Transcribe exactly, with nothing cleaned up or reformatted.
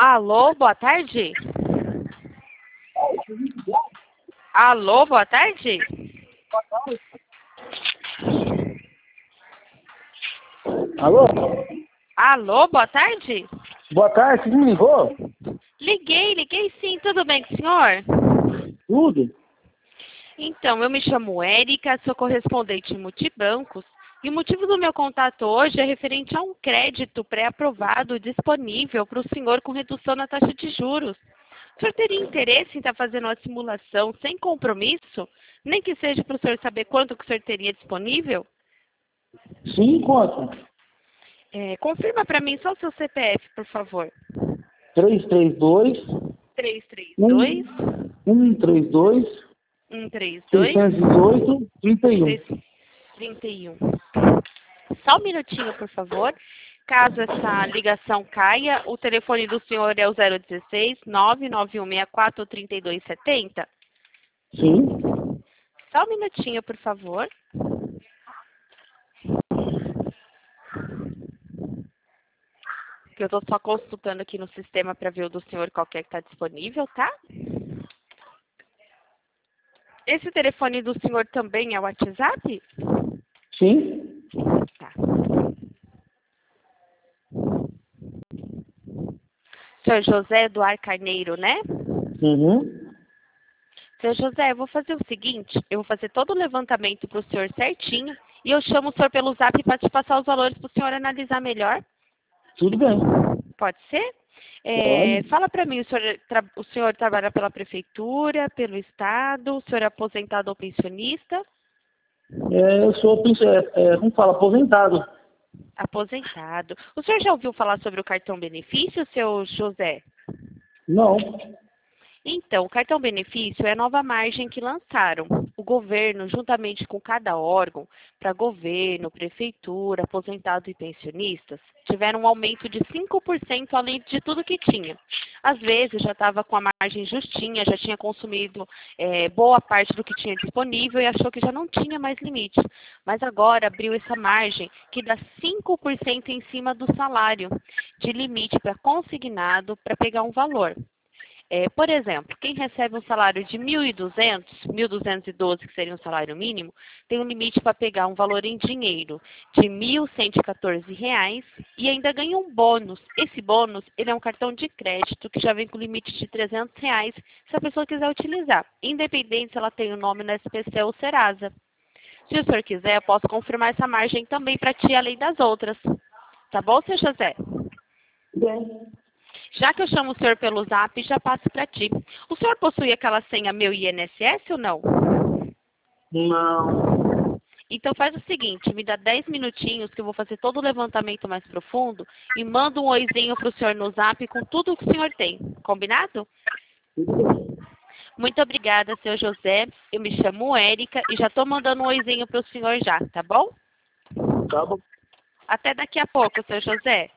Alô, boa tarde? Alô, boa tarde? Alô? Alô, boa tarde? Boa tarde, você me ligou? Liguei, liguei sim, tudo bem com o senhor? Tudo? Então, eu me chamo Érica, sou correspondente em multibancos, e o motivo do meu contato hoje é referente a um crédito pré-aprovado disponível para o senhor com redução na taxa de juros. O senhor teria interesse em estar fazendo uma simulação sem compromisso? Nem que seja para o senhor saber quanto que o senhor teria disponível? Sim, conta. É, confirma para mim só o seu C P F, por favor. três três dois, três três dois, um, um três dois, um três dois, seiscentos e dezoito, trinta e um. trinta e um. Só um minutinho, por favor. Caso essa ligação caia, o telefone do senhor é o zero um seis, nove nove um seis quatro, três dois sete zero. Sim. Só um minutinho, por favor. Que eu estou só consultando aqui no sistema para ver o do senhor qual que é que está disponível, tá? Esse telefone do senhor também é o WhatsApp? Sim. Tá. Senhor José Eduardo Carneiro, né? Uhum. Senhor José, eu vou fazer o seguinte, eu vou fazer todo o levantamento para o senhor certinho e eu chamo o senhor pelo zap para te passar os valores para o senhor analisar melhor. Tudo bem. Pode ser? É, Pode. fala para mim, o senhor, tra- o senhor trabalha pela prefeitura, pelo estado, o senhor é aposentado ou pensionista? É, eu sou, pens- é, é, como fala, aposentado. Aposentado. O senhor já ouviu falar sobre o cartão benefício, seu José? Não. Então, o cartão benefício é a nova margem que lançaram. O governo, juntamente com cada órgão, para governo, prefeitura, aposentado e pensionistas, tiveram um aumento de cinco por cento além de tudo que tinha. Às vezes já estava com a margem justinha, já tinha consumido eh, boa parte do que tinha disponível e achou que já não tinha mais limite. Mas agora abriu essa margem que dá cinco por cento em cima do salário de limite para consignado para pegar um valor. É, por exemplo, quem recebe um salário de mil e duzentos, mil duzentos e doze, que seria um salário mínimo, tem um limite para pegar um valor em dinheiro de mil cento e quatorze reais e ainda ganha um bônus. Esse bônus, ele é um cartão de crédito que já vem com limite de trezentos reais se a pessoa quiser utilizar, independente se ela tem o nome no S P C ou Serasa. Se o senhor quiser, eu posso confirmar essa margem também para ti, além das outras. Tá bom, seu José? Bem. Já que eu chamo o senhor pelo zap, já passo para ti. O senhor possui aquela senha meu I N S S ou não? Não. Então faz o seguinte, me dá dez minutinhos que eu vou fazer todo o levantamento mais profundo e mando um oizinho para o senhor no zap com tudo o que o senhor tem. Combinado? Tudo bem. Muito obrigada, senhor José. Eu me chamo Érica e já estou mandando um oizinho para o senhor já, tá bom? Tá bom. Até daqui a pouco, senhor José.